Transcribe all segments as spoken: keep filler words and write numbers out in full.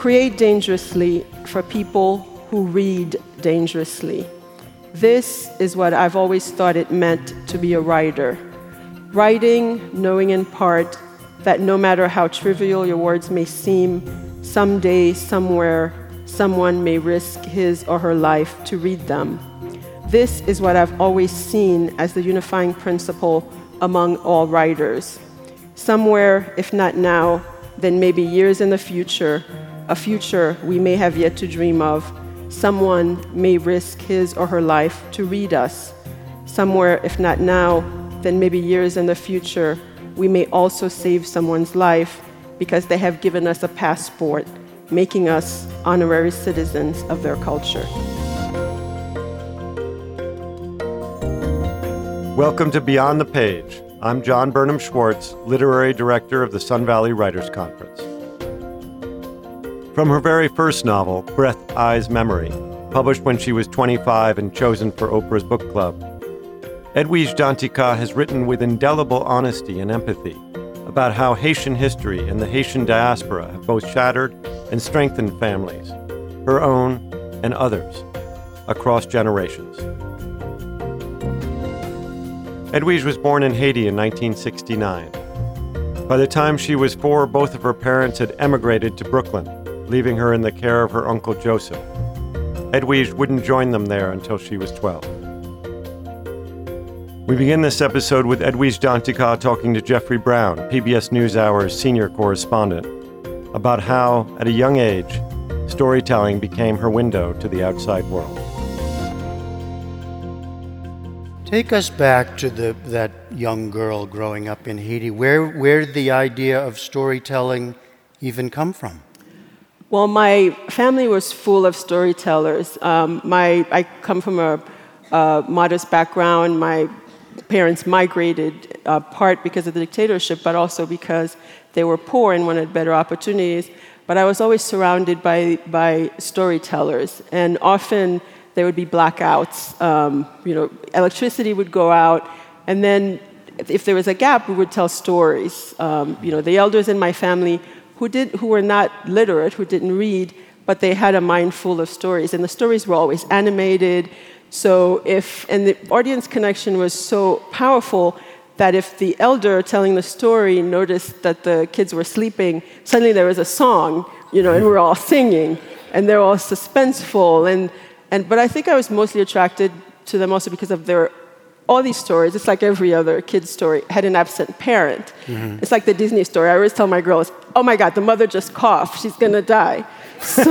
create dangerously for people who read dangerously. This is what I've always thought it meant to be a writer. Writing, knowing in part that no matter how trivial your words may seem, someday, somewhere, someone may risk his or her life to read them. This is what I've always seen as the unifying principle among all writers. Somewhere, if not now, then maybe years in the future, a future we may have yet to dream of, someone may risk his or her life to read us. Somewhere, if not now, then maybe years in the future, we may also save someone's life because they have given us a passport, making us honorary citizens of their culture. Welcome to Beyond the Page. I'm John Burnham Schwartz, Literary Director of the Sun Valley Writers Conference. From her very first novel, Breath, Eyes, Memory, published when she was twenty-five and chosen for Oprah's book club, Edwige Danticat has written with indelible honesty and empathy about how Haitian history and the Haitian diaspora have both shattered and strengthened families, her own and others, across generations. Edwige was born in Haiti in nineteen sixty-nine. By the time she was four, both of her parents had emigrated to Brooklyn, leaving her in the care of her Uncle Joseph. Edwige wouldn't join them there until she was twelve. We begin this episode with Edwige Danticat talking to Jeffrey Brown, P B S NewsHour's senior correspondent, about how, at a young age, storytelling became her window to the outside world. Take us back to the, that young girl growing up in Haiti. Where, where did the idea of storytelling even come from? Well, my family was full of storytellers. Um, my, I come from a, a modest background. My parents migrated, uh, part because of the dictatorship, but also because they were poor and wanted better opportunities. But I was always surrounded by, by storytellers, and often there would be blackouts. Um, you know, electricity would go out, and then if there was a gap, we would tell stories. Um, you know, the elders in my family who did, who were not literate, who didn't read, but they had a mind full of stories, and the stories were always animated. So if, and the audience connection was so powerful that if the elder telling the story noticed that the kids were sleeping, suddenly there was a song, you know, and we're all singing, and they're all suspenseful, and And, but I think I was mostly attracted to them also because of their, all these stories, it's like every other kid's story, had an absent parent. Mm-hmm. It's like the Disney story. I always tell my girls, oh my God, the mother just coughed, she's gonna die. So,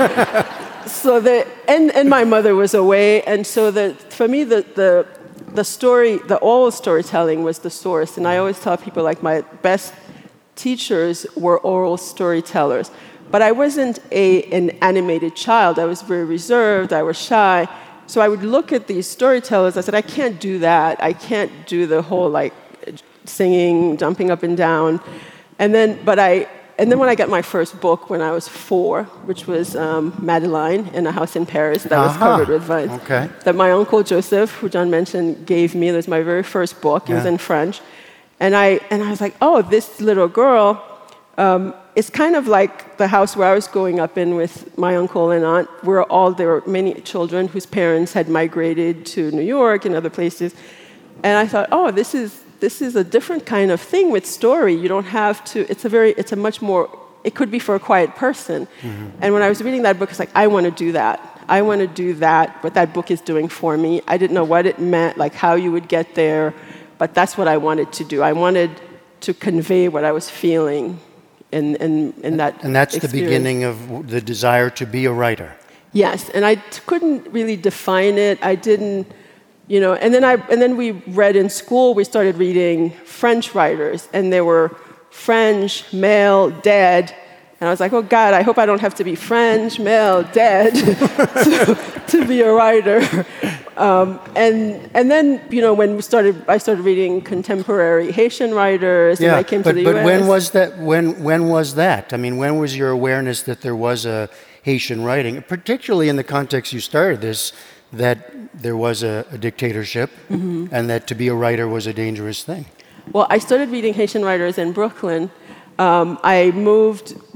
so the, and, and my mother was away, and so the, for me, the, the, the story, the oral storytelling was the source, and I always tell people like my best teachers were oral storytellers. But I wasn't a, an animated child. I was very reserved. I was shy. So I would look at these storytellers. I said, I can't do that. I can't do the whole like singing, jumping up and down. And then, but I, and then when I got my first book when I was four, which was um, Madeline in a House in Paris that uh-huh. was covered with vines. Okay. That my uncle Joseph, who John mentioned, gave me. It was my very first book. It yeah. was in French. And I, and I was like, oh, this little girl. Um, it's kind of like the house where I was growing up in with my uncle and aunt, where all there were many children whose parents had migrated to New York and other places. And I thought, oh, this is this is a different kind of thing with story. You don't have to. It's a very. It's a much more. It could be for a quiet person. Mm-hmm. And when I was reading that book, it's like I want to do that. I want to do that. What that book is doing for me. I didn't know what it meant, like how you would get there, but that's what I wanted to do. I wanted to convey what I was feeling. In, in, in that and that's experience. The beginning of the desire to be a writer. Yes, and I t- couldn't really define it. I didn't, you know. And then I and then we read in school. We started reading French writers, and they were French, male, dead. And I was like, oh God, I hope I don't have to be French, male, dead to, to be a writer. Um, and and then, you know, when we started, I started reading contemporary Haitian writers, yeah, and I came but, to the but U S. But when was that? When when was that? I mean, when was your awareness that there was a Haitian writing, particularly in the context you started this, that there was a, a dictatorship, mm-hmm. and that to be a writer was a dangerous thing? Well, I started reading Haitian writers in Brooklyn. Um, I moved. My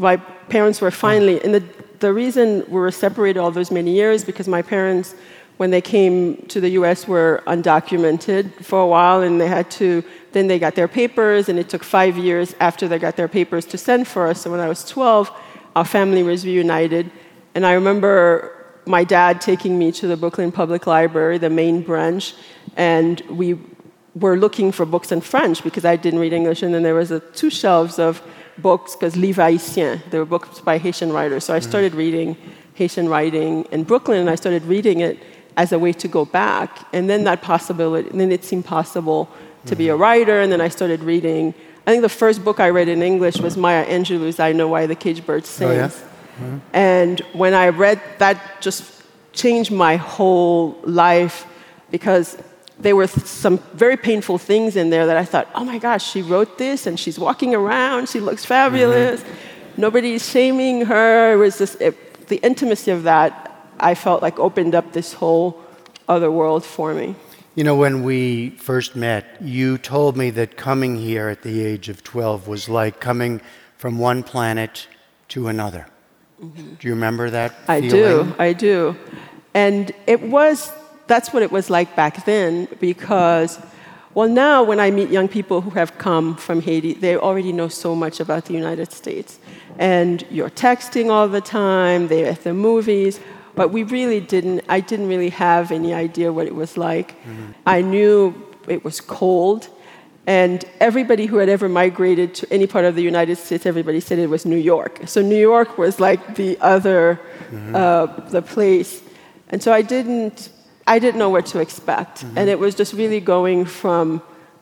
parents were finally, and the, the reason we were separated all those many years, because my parents, when they came to the U S, were undocumented for a while, and they had to, then they got their papers, and it took five years after they got their papers to send for us. So when I was twelve, our family was reunited, and I remember my dad taking me to the Brooklyn Public Library, the main branch, and we were looking for books in French because I didn't read English, and then there was a, two shelves of books, because livres haïtiens, they were books by Haitian writers. So I started reading Haitian writing in Brooklyn, and I started reading it as a way to go back. And then that possibility, and then it seemed possible to be a writer, and then I started reading. I think the first book I read in English was Maya Angelou's I Know Why the Caged Bird Sings. Oh, yeah? Mm-hmm. And when I read that, just changed my whole life, because there were some very painful things in there that I thought, oh my gosh, she wrote this and she's walking around, she looks fabulous, mm-hmm. nobody's shaming her. It was just, it, the intimacy of that, I felt like opened up this whole other world for me. You know, when we first met, you told me that coming here at the age of twelve was like coming from one planet to another. Mm-hmm. Do you remember that I feeling? do, I do. And it was, that's what it was like back then, because, well, now when I meet young people who have come from Haiti, they already know so much about the United States. And you're texting all the time, they're at the movies, but we really didn't, I didn't really have any idea what it was like. Mm-hmm. I knew it was cold, and everybody who had ever migrated to any part of the United States, everybody said it was New York. So New York was like the other, mm-hmm. uh, the place. And so I didn't, I didn't know what to expect. Mm-hmm. And it was just really going from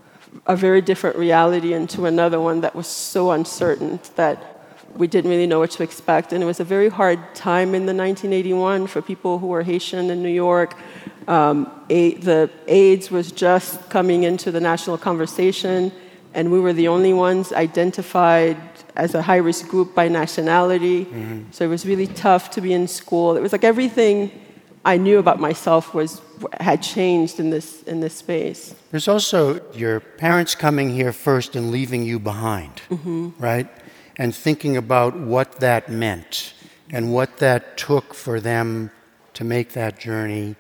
a very different reality into another one that was so uncertain that we didn't really know what to expect. And it was a very hard time in the nineteen eighty-one for people who were Haitian in New York. Um, a, the AIDS was just coming into the national conversation, and we were the only ones identified as a high-risk group by nationality. Mm-hmm. So it was really tough to be in school. It was like everything I knew about myself was had changed in this in this space. There's also your parents coming here first and leaving you behind, mm-hmm. right? And thinking about what that meant and what that took for them to make that journey,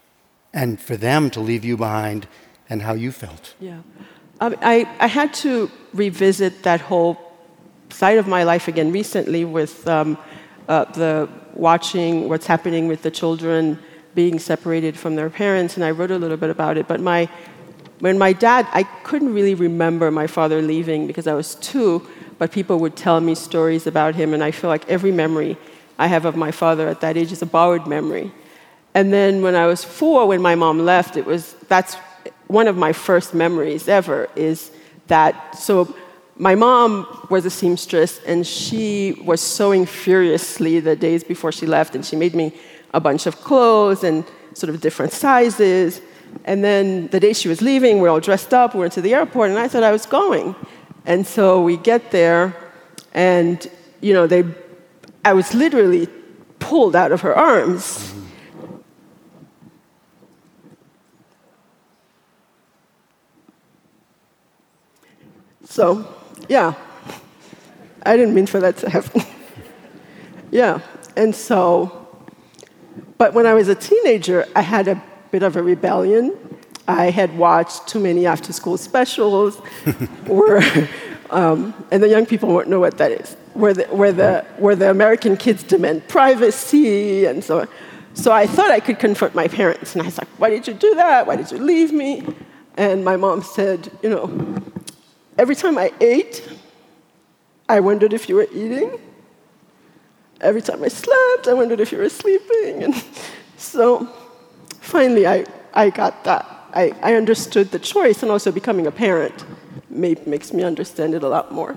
and for them to leave you behind, and how you felt. Yeah, um, I I had to revisit that whole side of my life again recently with um, uh, the watching what's happening with the children being separated from their parents, and I wrote a little bit about it. But my, when my dad, I couldn't really remember my father leaving because I was two, but people would tell me stories about him, and I feel like every memory I have of my father at that age is a borrowed memory. And then when I was four, when my mom left, it was, that's one of my first memories ever, is that, so my mom was a seamstress, and she was sewing furiously the days before she left, and she made me a bunch of clothes and sort of different sizes. And then the day she was leaving, we're all dressed up, we went to the airport, and I thought I was going. And so we get there, and, you know, they, I was literally pulled out of her arms. So, yeah, I didn't mean for that to happen. Yeah, and so, but when I was a teenager, I had a bit of a rebellion. I had watched too many after-school specials, where, um, and the young people won't know what that is, where the, where the, where the American kids demand privacy, and so on. So I thought I could confront my parents, and I was like, why did you do that? Why did you leave me? And my mom said, you know, every time I ate, I wondered if you were eating. Every time I slept, I wondered if you were sleeping. And so finally, I, I got that. I, I understood the choice, and also becoming a parent may, makes me understand it a lot more.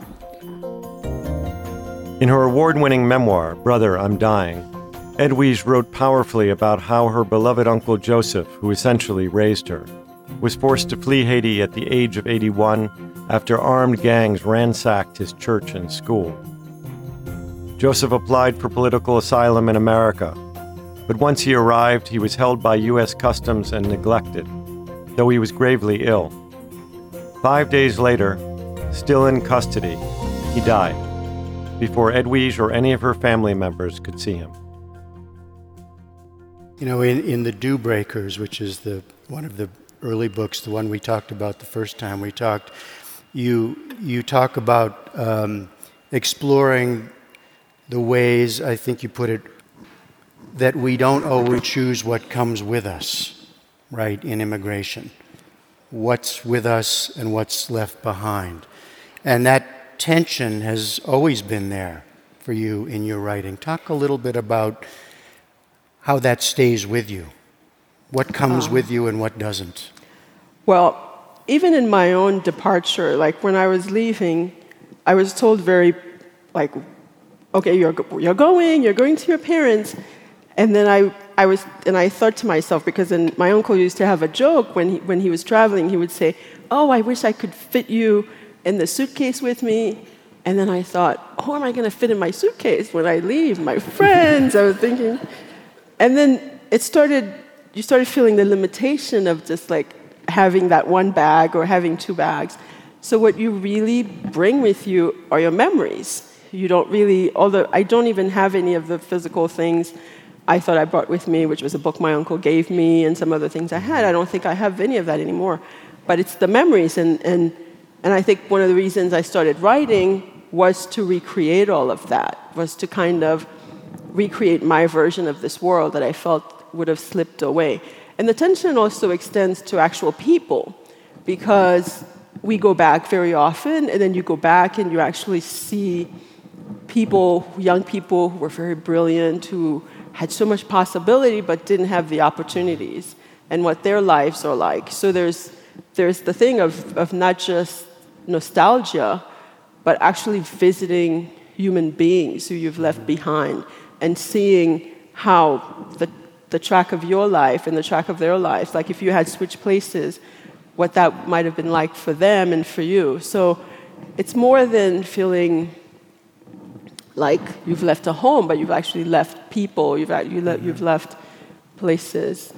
In her award-winning memoir, Brother, I'm Dying, Edwige wrote powerfully about how her beloved Uncle Joseph, who essentially raised her, was forced to flee Haiti at the age of eighty-one after armed gangs ransacked his church and school. Joseph applied for political asylum in America, but once he arrived, he was held by U S Customs and neglected, though he was gravely ill. Five days later, still in custody, he died. before Edwige or any of her family members could see him. You know, in, in The Dew Breakers, which is the one of the early books, the one we talked about the first time we talked, you you talk about um, exploring the ways, I think you put it, that we don't always choose what comes with us, right, in immigration. What's with us and what's left behind. And that tension has always been there for you in your writing. Talk a little bit about how that stays with you. What comes um, with you and what doesn't? Well, even in my own departure, like when I was leaving, I was told very, like, okay, you're, you're going, you're going to your parents. And then I, I was, and I thought to myself, because then my uncle used to have a joke when he, when he was traveling, he would say, oh, I wish I could fit you in the suitcase with me. And then I thought, how am I going to fit in my suitcase when I leave? My friends, I was thinking. And then it started, you started feeling the limitation of just like having that one bag or having two bags. So what you really bring with you are your memories. You don't really, although I don't even have any of the physical things I thought I brought with me, which was a book my uncle gave me and some other things I had. I don't think I have any of that anymore. But it's the memories. And, and, and I think one of the reasons I started writing was to recreate all of that, was to kind of recreate my version of this world that I felt would have slipped away. And the tension also extends to actual people, because we go back very often, and then you go back and you actually see people, young people who were very brilliant, who had so much possibility but didn't have the opportunities, and what their lives are like. So there's there's the thing of, of not just nostalgia, but actually visiting human beings who you've left behind and seeing how the, the track of your life and the track of their lives, like if you had switched places, what that might have been like for them and for you. So it's more than feeling like you've left a home, but you've actually left people, you've, you le- you've left places.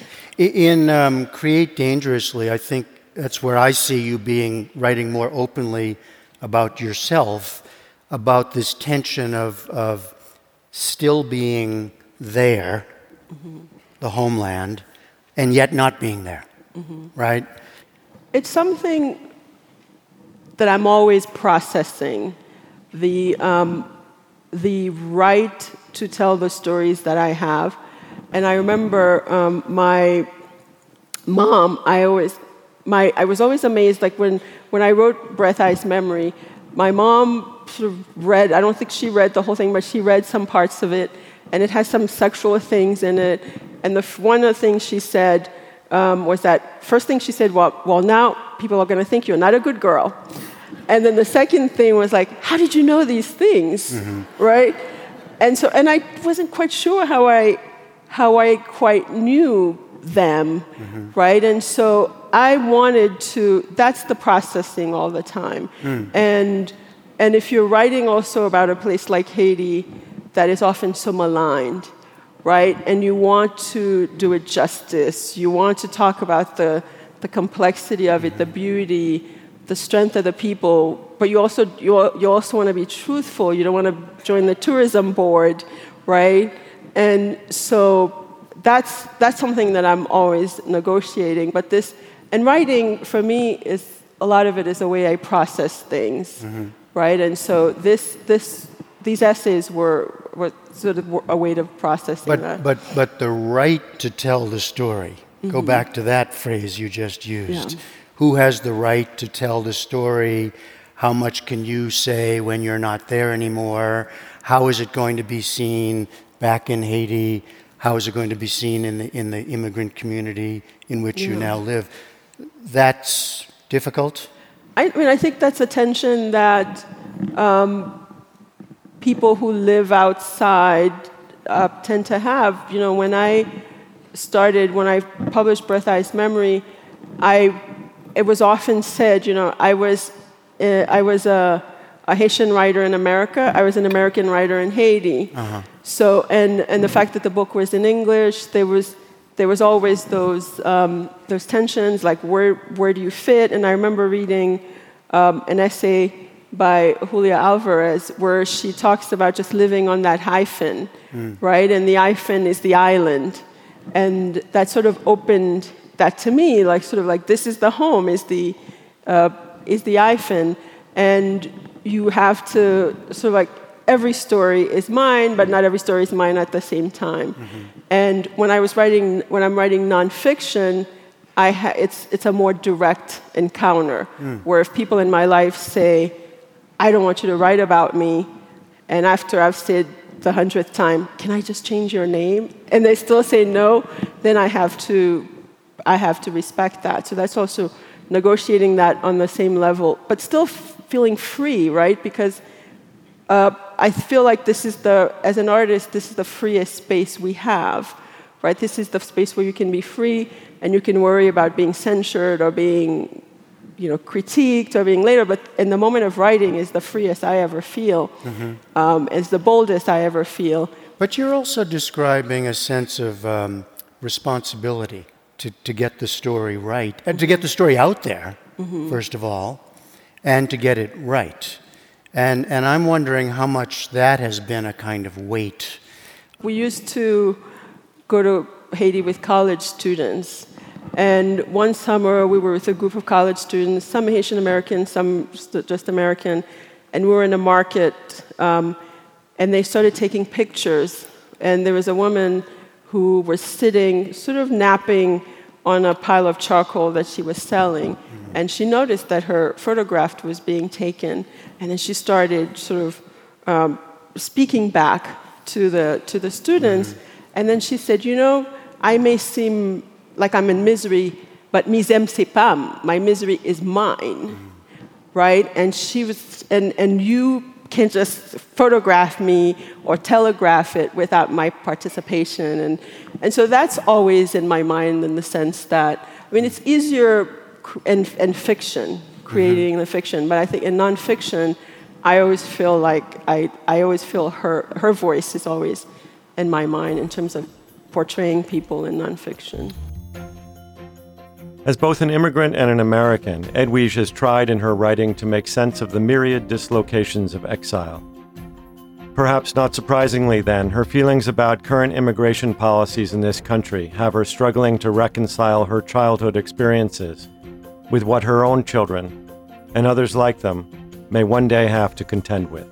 In um, Create Dangerously, I think that's where I see you being, writing more openly about yourself, about this tension of, of still being there, mm-hmm. the homeland, and yet not being there, mm-hmm. right? It's something that I'm always processing, the, um, the right to tell the stories that I have. And I remember um, my mom, I always, my, I was always amazed, like when, when I wrote Breath, Eyes, Memory, my mom sort of read, I don't think she read the whole thing, but she read some parts of it, and it has some sexual things in it. And the, one of the things she said um, was that, first thing she said, well, well now people are going to think you're not a good girl. And then the second thing was like, how did you know these things, mm-hmm. right? And so, and I wasn't quite sure how I, how I quite knew them, mm-hmm. right? And so I wanted to, that's the processing all the time. Mm. And, and if you're writing also about a place like Haiti that is often so maligned, right? And you want to do it justice, you want to talk about the, the complexity of it, the beauty, the strength of the people, but you also, you, you also want to be truthful. You don't want to join the tourism board, right? And so that's, that's something that I'm always negotiating. But this, and writing, for me, is a lot of it is the way I process things, mm-hmm. right? And so this, this, these essays were, were sort of a way of processing but, that. But, but the right to tell the story, mm-hmm. go back to that phrase you just used. Yeah. Who has the right to tell the story? How much can you say when you're not there anymore? How is it going to be seen back in Haiti? How is it going to be seen in the, in the immigrant community in which yeah. you now live? That's difficult? I mean, I think that's a tension that um, people who live outside uh, tend to have. You know, when I started, when I published Breath, Eyes, Memory, I... It was often said, you know, I was, uh, I was a, a Haitian writer in America. I was an American writer in Haiti. Uh-huh. So, and, and the fact that the book was in English, there was, there was always those, um, those tensions, like where, where do you fit? And I remember reading um, an essay by Julia Alvarez, where she talks about just living on that hyphen, mm. right? And the hyphen is the island. And that sort of opened that to me, like sort of like this is the home, is the, uh, is the hyphen. And you have to sort of like, every story is mine, but not every story is mine at the same time. Mm-hmm. And when I was writing, when I'm writing nonfiction, I ha- it's, it's a more direct encounter, mm. where if people in my life say, I don't want you to write about me, and after I've said the hundredth time, can I just change your name? And they still say no, then I have to, I have to respect that. So that's also negotiating that on the same level, but still f- feeling free, right? Because uh, I feel like this is the, as an artist, this is the freest space we have, right? This is the space where you can be free and you can worry about being censored or being, you know, critiqued or being later, but in the moment of writing is the freest I ever feel, mm-hmm. um, is the boldest I ever feel. But you're also describing a sense of um, responsibility to, to get the story right, and to get the story out there, mm-hmm. first of all, and to get it right. And, and I'm wondering how much that has been a kind of weight. We used to go to Haiti with college students. And one summer, we were with a group of college students, some Haitian American, some just American, and we were in a market, um, and they started taking pictures. And there was a woman who was sitting, sort of napping on a pile of charcoal that she was selling. And she noticed that her photograph was being taken, and then she started sort of um, speaking back to the to the students. Mm-hmm. And then she said, you know, I may seem like I'm in misery, but misère c'est pas, my misery is mine, mm. right? And she was, and, and you can't just photograph me or telegraph it without my participation. And, and so that's always in my mind in the sense that, I mean, it's easier in, in fiction, creating mm-hmm. the fiction, but I think in nonfiction, I always feel like, I, I always feel her, her voice is always in my mind in terms of portraying people in nonfiction. As both an immigrant and an American, Edwige has tried in her writing to make sense of the myriad dislocations of exile. Perhaps not surprisingly, then, her feelings about current immigration policies in this country have her struggling to reconcile her childhood experiences with what her own children, and others like them, may one day have to contend with.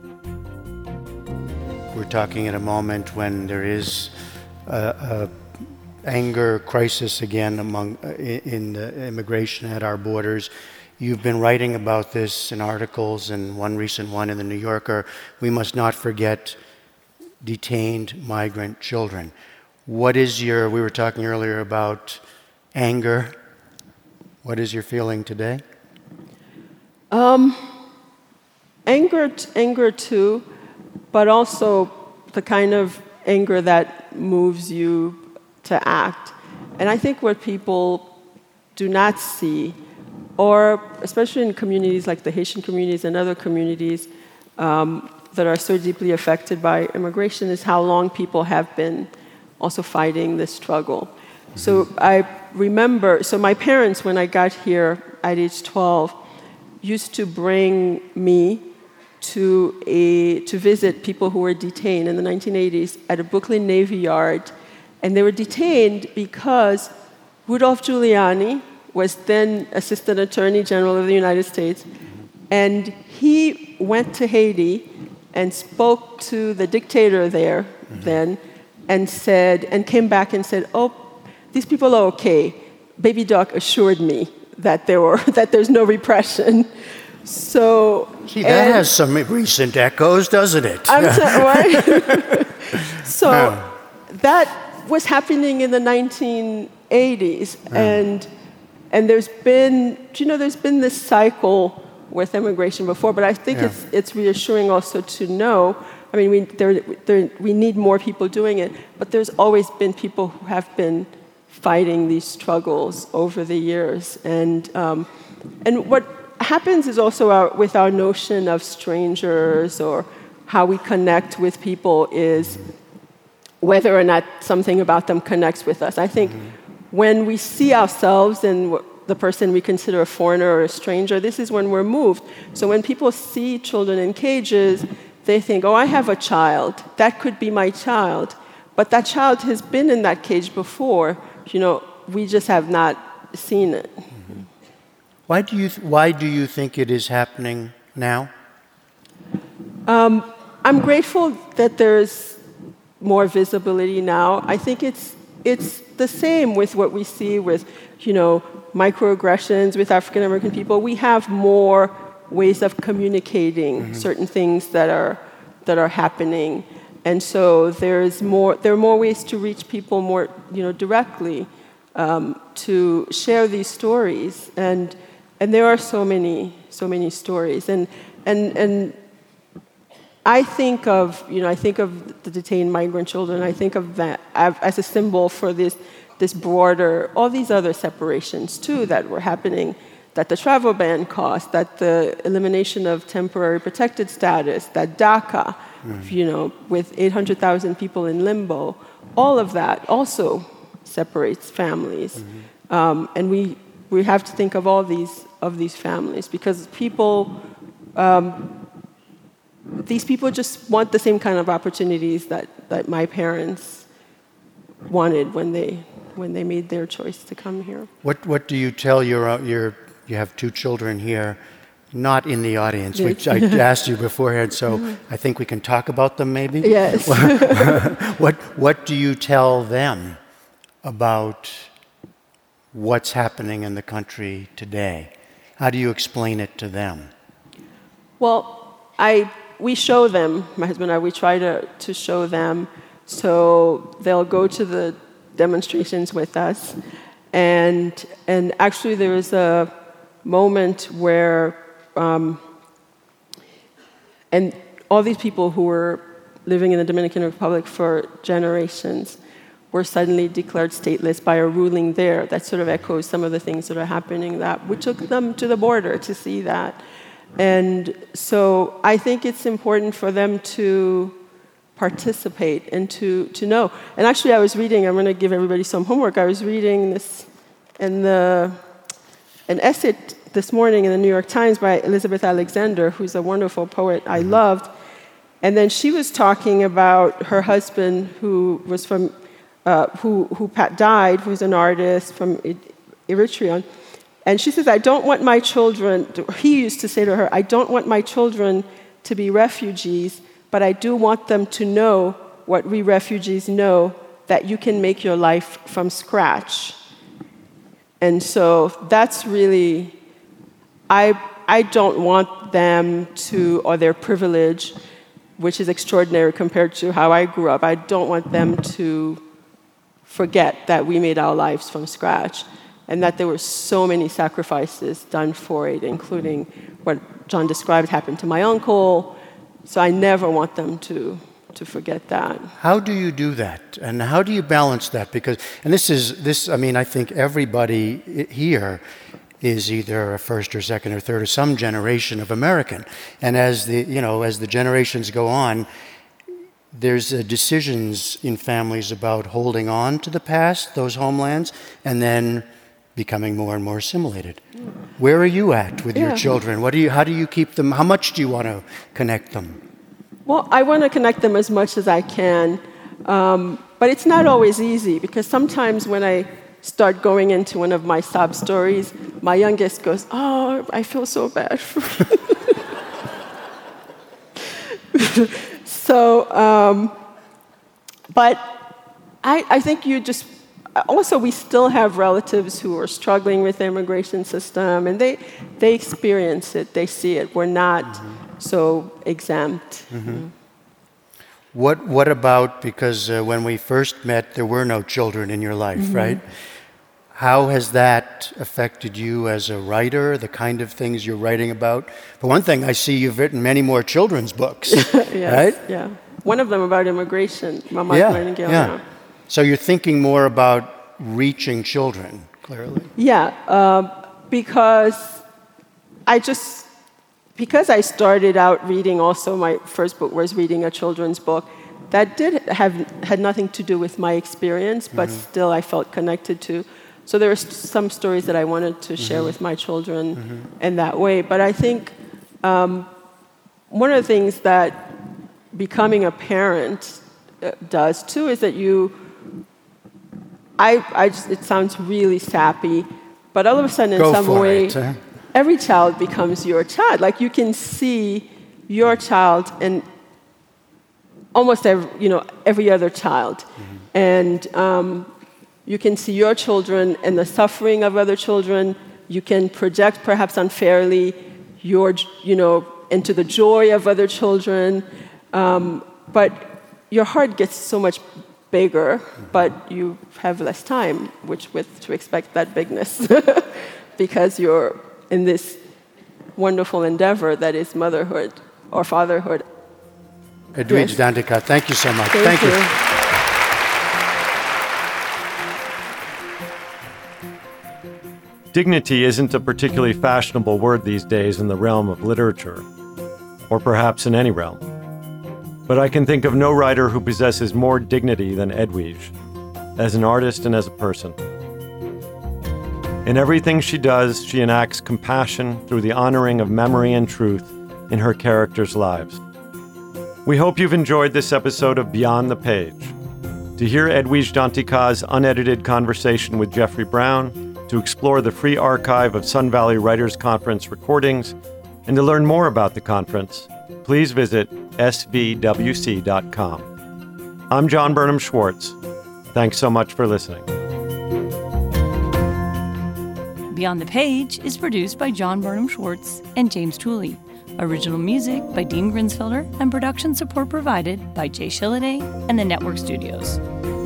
We're talking at a moment when there is a, a anger crisis again among uh, in the immigration at our borders. You've been writing about this in articles, and one recent one in the New Yorker. We must not forget detained migrant children. What is your, we were talking earlier about anger. What is your feeling today? Um, anger, anger too, but also the kind of anger that moves you to act. And I think what people do not see, or especially in communities like the Haitian communities and other communities um, that are so deeply affected by immigration, is how long people have been also fighting this struggle. Mm-hmm. So I remember, so my parents, when I got here at age twelve, used to bring me to a to visit people who were detained in the nineteen eighties at a Brooklyn Navy Yard. And they were detained because Rudolph Giuliani was then Assistant Attorney General of the United States, and he went to Haiti and spoke to the dictator there mm-hmm. then, and said, and came back and said, "Oh, these people are okay. Baby Doc assured me that there were that there's no repression." So see, that has some recent echoes, doesn't it? I'm sorry, right? So yeah. that was happening in the nineteen eighties, yeah. and and there's been, you know, there's been this cycle with immigration before, but I think yeah. it's it's reassuring also to know. I mean, we there, there we need more people doing it, but there's always been people who have been fighting these struggles over the years, and um, and what happens is also our, with our notion of strangers or how we connect with people is whether or not something about them connects with us. I think mm-hmm. when we see ourselves and the person we consider a foreigner or a stranger. This is when we're moved. So when people see children in cages, they think, oh, I have a child. That could be my child. But that child has been in that cage before. You know, we just have not seen it. Mm-hmm. Why do you th- why do you think it is happening now? Um, I'm grateful that there's more visibility now. I think it's it's the same with what we see with, you know, microaggressions with African American people. We have more ways of communicating mm-hmm. certain things that are that are happening. And so there's more, there are more ways to reach people more, you know, directly, um, to share these stories. And and there are so many, so many stories. And and and I think of, you know, I think of the detained migrant children. I think of that as a symbol for this this broader, all these other separations too that were happening, that the travel ban caused, that the elimination of temporary protected status, that DACA. Mm. You know, with eight hundred thousand people in limbo, all of that also separates families, mm-hmm. um, and we we have to think of all these of these families because people, um, these people just want the same kind of opportunities that, that my parents wanted when they when they made their choice to come here. What what do you tell your your you have two children here? Not in the audience, which I asked you beforehand, so I think we can talk about them maybe? Yes. what, what do you tell them about what's happening in the country today? How do you explain it to them? Well, I, we show them, my husband and I, we try to, to show them, so they'll go to the demonstrations with us, and, and actually there was a moment where Um, and all these people who were living in the Dominican Republic for generations were suddenly declared stateless by a ruling there that sort of echoes some of the things that are happening, that we took them to the border to see that. And so I think it's important for them to participate and to, to know. And actually I was reading, I'm going to give everybody some homework, I was reading this in the, an essay this morning in the New York Times by Elizabeth Alexander, who's a wonderful poet I loved. And then she was talking about her husband who was from, uh, who, who died, who was an artist from Eritrea. And she says, I don't want my children, he used to say to her, I don't want my children to be refugees, but I do want them to know what we refugees know, that you can make your life from scratch. And so that's really, I, I don't want them to, or their privilege, which is extraordinary compared to how I grew up, I don't want them to forget that we made our lives from scratch and that there were so many sacrifices done for it, including what John described happened to my uncle. So I never want them to, to forget that. How do you do that? And how do you balance that? Because, and this is, this, I mean, I think everybody here is either a first or second or third or some generation of American. And as the, you know, as the generations go on, there's uh, decisions in families about holding on to the past, those homelands, and then becoming more and more assimilated. Mm. Where are you at with yeah. your children? What do you, how do you keep them, how much do you want to connect them? Well, I want to connect them as much as I can, um, but it's not always easy, because sometimes when I start going into one of my sob stories, my youngest goes, oh, I feel so bad for you. So, um, but I, I think you just, also we still have relatives who are struggling with the immigration system, and they, they experience it, they see it. We're not mm-hmm. so exempt. Mm-hmm. Mm-hmm. What, what about, because uh, when we first met, there were no children in your life, mm-hmm. right? How has that affected you as a writer, the kind of things you're writing about? For one thing, I see you've written many more children's books, yes, right? Yeah. One of them about immigration, Mama yeah, Nightingale. Yeah. yeah. So you're thinking more about reaching children, clearly. Yeah, uh, because I just, because I started out reading also, my first book was reading a children's book, that did have, had nothing to do with my experience, but mm-hmm. still I felt connected to So there are some stories that I wanted to share mm-hmm. with my children mm-hmm. in that way. But I think um, one of the things that becoming a parent does too is that you, I, I just, it sounds really sappy, but all of a sudden in Go some for way, it, huh? every child becomes your child. Like you can see your child in almost every, you know, every other child. Mm-hmm. And um, you can see your children and the suffering of other children. You can project perhaps unfairly your, you know, into the joy of other children. Um, but your heart gets so much bigger, but you have less time, which with to expect that bigness, because you're in this wonderful endeavor that is motherhood or fatherhood. Edwidge yes. Danticat, thank you so much. Thank, thank you. you. Dignity isn't a particularly fashionable word these days in the realm of literature, or perhaps in any realm. But I can think of no writer who possesses more dignity than Edwidge, as an artist and as a person. In everything she does, she enacts compassion through the honoring of memory and truth in her characters' lives. We hope you've enjoyed this episode of Beyond the Page. To hear Edwidge Danticat's unedited conversation with Jeffrey Brown, to explore the free archive of Sun Valley Writers Conference recordings, and to learn more about the conference, please visit s v w c dot com. I'm John Burnham Schwartz. Thanks so much for listening. Beyond the Page is produced by John Burnham Schwartz and James Tooley. Original music by Dean Grinsfelder and production support provided by Jay Shilliday and the Network Studios.